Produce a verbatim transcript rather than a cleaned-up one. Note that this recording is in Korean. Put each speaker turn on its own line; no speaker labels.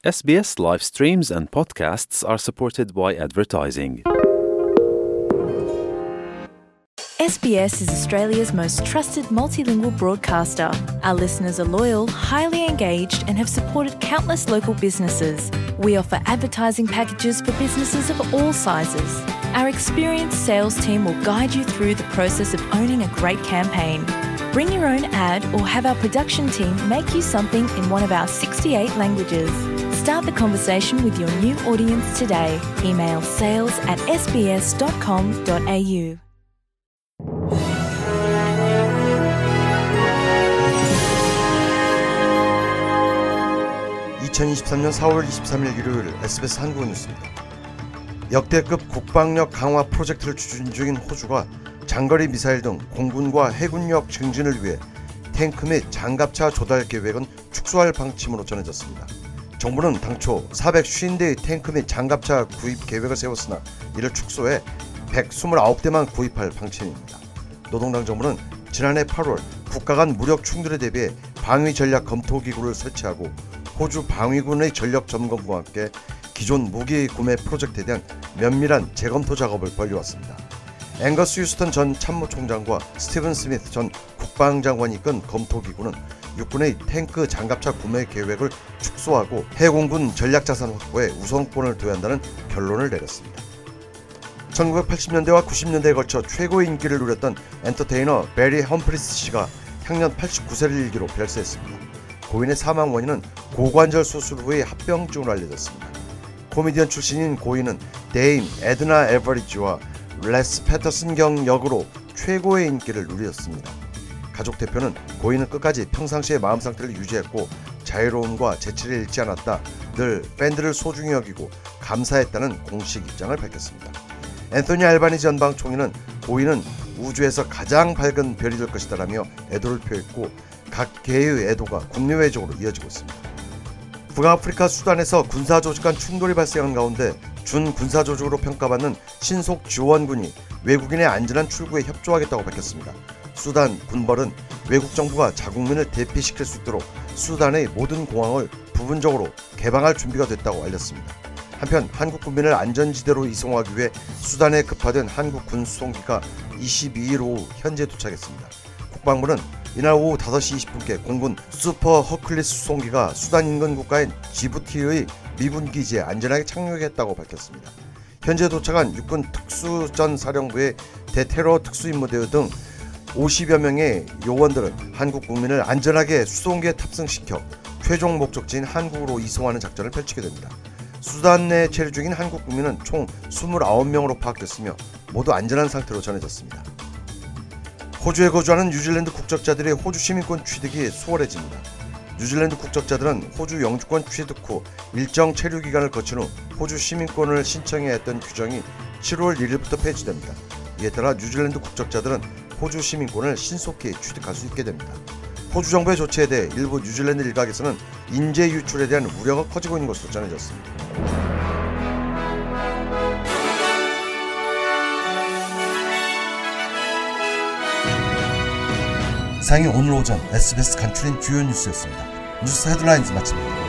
S B S live streams and podcasts are supported by advertising.
S B S is Australia's most trusted multilingual broadcaster. Our listeners are loyal, highly engaged, and have supported countless local businesses. We offer advertising packages for businesses of all sizes. Our experienced sales team will guide you through the process of owning a great campaign. Bring your own ad or have our production team make you something in one of our sixty-eight languages. Start the conversation with your new audience today. Email sales at s b s dot com dot a u.
이천이십삼년 사월 이십삼일 일요일 에스비에스 한국 뉴스입니다. 역대급 국방력 강화 프로젝트를 추진 중인 호주가 장거리 미사일 등 공군과 해군력 증진을 위해 탱크 및 장갑차 조달 계획은 축소할 방침으로 전해졌습니다. 정부는 당초 사백오십 대의 탱크 및 장갑차 구입 계획을 세웠으나 이를 축소해 백이십구 대만 구입할 방침입니다. 노동당 정부는 지난해 팔월 국가 간 무력 충돌에 대비해 방위 전략 검토 기구를 설치하고 호주 방위군의 전력 점검과 함께 기존 무기 구매 프로젝트에 대한 면밀한 재검토 작업을 벌여왔습니다. 앵거스 휴스턴 전 참모총장과 스티븐 스미스 전 국방장관이 이끈 검토기구는 육군의 탱크 장갑차 구매 계획을 축소하고 해공군 전략자산 확보에 우선권을 둬야 한다는 결론을 내렸습니다. 천구백팔십년대와 구십년대에 걸쳐 최고의 인기를 누렸던 엔터테이너 베리 험프리스 씨가 향년 팔십구 세를 일기로 별세했습니다. 고인의 사망 원인은 고관절 수술 후의 합병증으로 알려졌습니다. 코미디언 출신인 고인은 데임 에드나 에버리지와 레스 패터슨 경 역으로 최고의 인기를 누렸습니다. 가족 대표는 고인은 끝까지 평상시의 마음 상태를 유지했고 자유로움과 재치를 잃지 않았다. 늘 팬들을 소중히 여기고 감사했다는 공식 입장을 밝혔습니다. 앤토니 알바니지 연방 총리는 고인은 우주에서 가장 밝은 별이 될 것이다 라며 애도를 표했고 각 개의 애도가 국내외적으로 이어지고 있습니다. 북아프리카 수단에서 군사조직 간 충돌이 발생한 가운데 준군사조직으로 평가받는 신속 지원군이 외국인의 안전한 출구에 협조하겠다고 밝혔습니다. 수단 군벌은 외국 정부가 자국민을 대피시킬 수 있도록 수단의 모든 공항을 부분적으로 개방할 준비가 됐다고 알렸습니다. 한편 한국 군민을 안전지대로 이송하기 위해 수단에 급파된 한국 군 수송기가 이십이일 오후 현재 도착했습니다. 국방부는 이날 오후 다섯시 이십분께 공군 슈퍼 허클리스 수송기가 수단 인근 국가인 지부티의 미군 기지에 안전하게 착륙했다고 밝혔습니다. 현재 도착한 육군 특수전 사령부의 대테러 특수임무대원 등 오십여 명의 요원들은 한국 국민을 안전하게 수송기에 탑승시켜 최종 목적지인 한국으로 이송하는 작전을 펼치게 됩니다. 수단 내 체류 중인 한국 국민은 총 이십구 명으로 파악됐으며 모두 안전한 상태로 전해졌습니다. 호주에 거주하는 뉴질랜드 국적자들의 호주 시민권 취득이 수월해집니다. 뉴질랜드 국적자들은 호주 영주권 취득 후 일정 체류 기간을 거친 후 호주 시민권을 신청해야 했던 규정이 칠월 일일부터 폐지됩니다. 이에 따라 뉴질랜드 국적자들은 호주 시민권을 신속히 취득할 수 있게 됩니다. 호주 정부의 조치에 대해 일부 뉴질랜드 일각에서는 인재 유출에 대한 우려가 커지고 있는 것으로 전해졌습니다. 이상이 오늘 오전 에스비에스 간추린 주요 뉴스였습니다. 뉴스 헤드라인즈 마칩니다.